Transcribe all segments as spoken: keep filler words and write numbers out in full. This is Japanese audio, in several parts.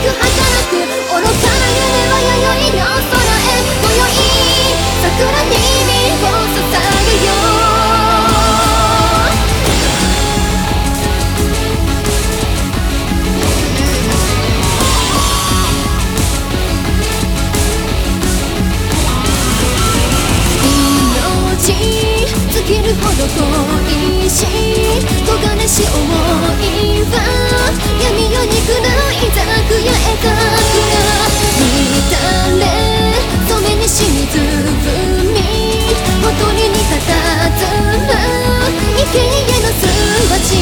く儚く愚かな夢は弥生の空へ今宵桜に身を捧げよう尽きるほど恋しい黄金し思いは闇夜に来る居酒屋へ桜乱れ染めに染みずみほとりに佇む池へのすわち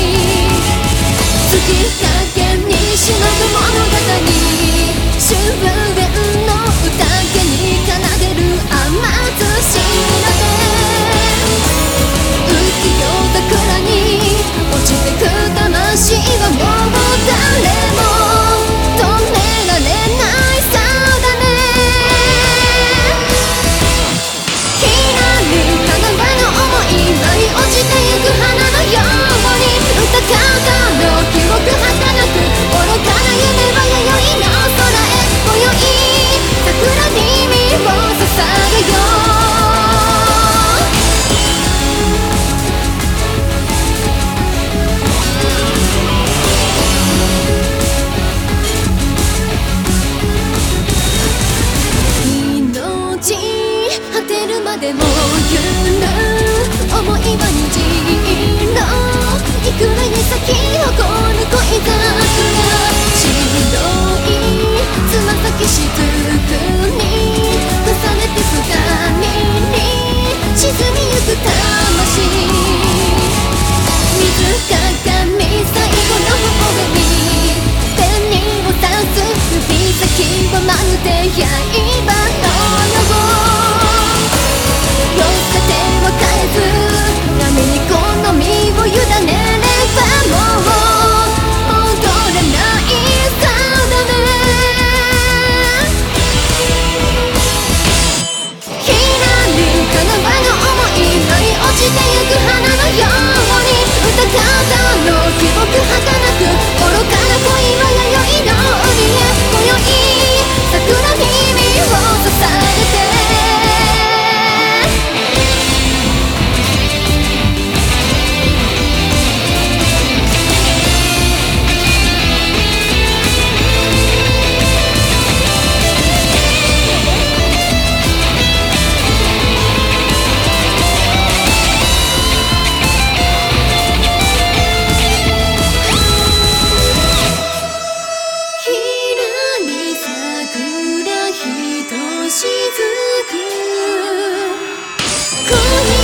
月影にしまう物語終焉の宴に奏でる甘ずしら桜に落ちてく魂はもう誰も止められないさだねひらりかなばの想い舞い落ちてゆく花のように歌方の記憶儚く愚かな夢は弥生の空へ今宵桜に身を捧げようでも言う思いは虹色いくらに咲き誇る恋桜白いつま先しずくに重ねて深みに沈みゆく魂水鏡最後の微笑み天にを刺す指先はまるで刃のよう寄せては返す波にこの身を委ねればもう戻れないさだねひらりかなばの想い舞い落ちてゆく花のように歌方の記憶儚く愚かな恋は弥生の海へ今宵桜に身を捧げて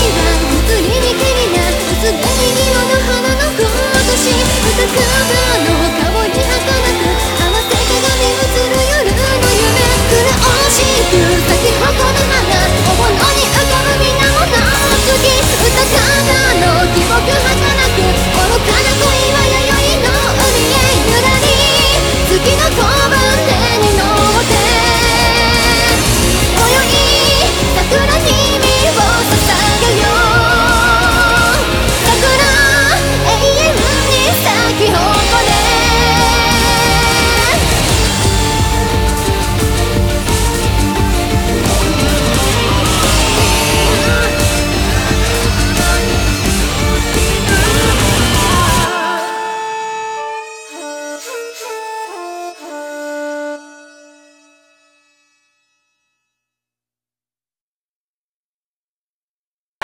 すでに色の花の今年歌方の